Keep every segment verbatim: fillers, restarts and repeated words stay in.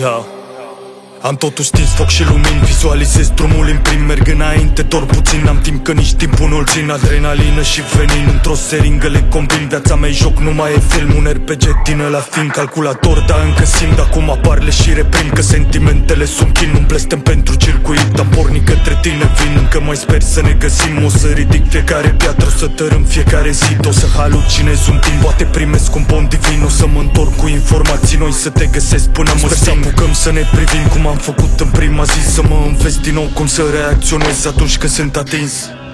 Yo. Am totul stins, foc și lumini, vizualizez drumul în prim. Merg înainte, doar puțin, am timp că nici timpul nu-l țin. Adrenalină și venin, într-o seringă le combin. Viața mea e joc, nu mai e film, un R P G din ăla fiind calculator. Dar încă simt, acum apar le și reprim, că sentimentele sunt chin. Nu-mi blestem pentru circuit, am pornit către tine, vin. Încă mai sper să ne găsim, o să ridic fiecare piatră, o să tărâm fiecare zid. O să halucinez un timp, poate primesc un pom divin. O să mă întorc cu informații noi, să te găsesc până mă simt. Să apucăm să ne privim cum am făcut în prima zi, să mă înveți din nou cum să reacționez atunci când sunt atins.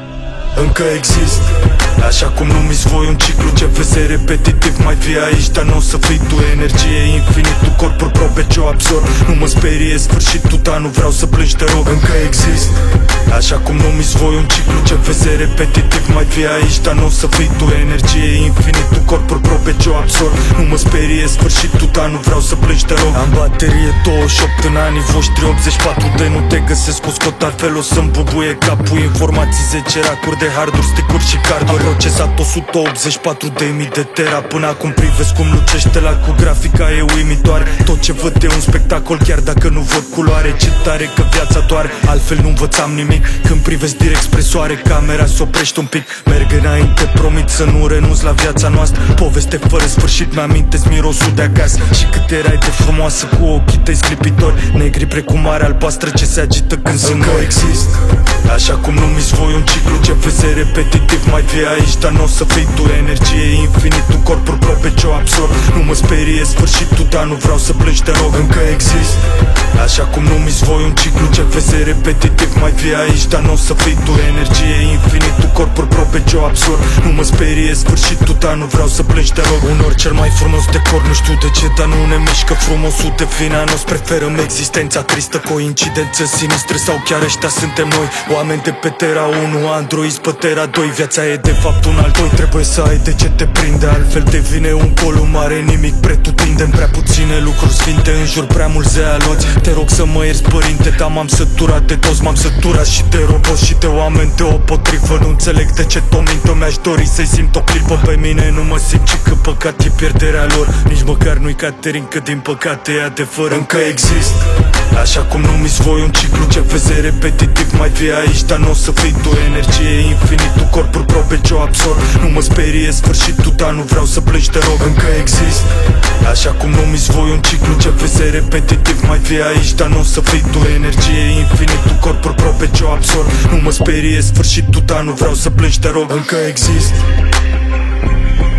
Încă exist, așa cum nu-mi-ți voi un ciclu ce vezi repetitiv. Mai fii aici, dar nu o să fii tu. Energie infinitul, corpul probe ce o absorb. Nu mă sperie sfârșitul, dar nu vreau să plângi, te rog. Încă exist, așa cum nu-mi-ți voi un ciclu ce vezi repetitiv. Mai fii aici, dar nu o să fii tu. Energie infinitul, corpul probe ce o absorb. Nu mă sperie sfârșitul, dar nu vreau să plângi, te rog. Am baterie douăzeci și opt în anii voștri, optzeci și patru de nu te găsesc cu scot, altfel o să-mi bubuie capul. Informații zece racuri de harduri, sticuri și carduri. Am procesat o sută optzeci și patru de mii de tera. Până acum privesc cum lucește la cu grafica, e uimitoare. Tot ce văd e un spectacol, chiar dacă nu văd culoare. Ce tare că viața doare, altfel nu învățam nimic. Când privesc direct spre soare, camera s-oprește un pic. Merg înainte, promit să nu renunț la viața noastră. Poveste fără sfârșit, mi-amintesc mirosul de acasă. Și cât erai de frumoasă cu ochii tăi sclipitori, negri precum marea albastră ce se agită când sunt noi. Exist, așa cum nu-mi-ți voi un ciclu ce vezi repetitiv. Mai fii aici, dar nu o să fii tu. Energie infinitul, corpul probe ce o absorb. Nu mă sperie sfârșitul, dar nu vreau să plângi, te rog. Încă exist, așa cum nu-mi-ți voi un ciclu ce vezi repetitiv. Mai fii aici, dar nu o să fii tu. Energie infinitul, corpul probe ce o absorb. Nu mă sperie sfârșitul, dar nu vreau să plângi, te rog. Unor cel mai frumos decor, nu știu de ce, dar nu ne mișcă frumosul de vina nos. Preferăm existența tristă, coincidență sinistră, sau chiar ăștia suntem noi. Oameni de pe Terra unu, androizi pe Terra doi. Viața e de fapt un al doi, trebuie să ai de ce te prinde, altfel devine un colu mare, nimic pretutindem. Prea puține lucruri sfinte în jur, prea mulți zealoți. Te rog să mă ierți, părinte, dar m-am săturat de toți. M-am săturat și de roboți și de oameni deopotrivă. Nu înțeleg de ce tot mintă, mi-aș dori să-i simt o clipă. Pe mine nu mă simt, ci că păcat e pierderea lor. Nici măcar nu-i Caterin, că din păcate e adevăr. Încă exist, așa cum nu-mi-ți voi un ciclu ce vezi repetitiv. Mai fii aici, dar nu o să fii tu. Energie infinitul, corpul probe ce o absorb. Nu mă sperie sfârșitul, dar nu vreau să plângi, te rog. Încă exist, așa cum nu-mi-ți voi un ciclu ce vezi repetitiv. Mai fii aici, dar nu o să fii tu. Energie infinitul, corpul probe ce o absorb. Nu mă sperie sfârșitul, dar nu vreau să plângi, te rog. Încă exist.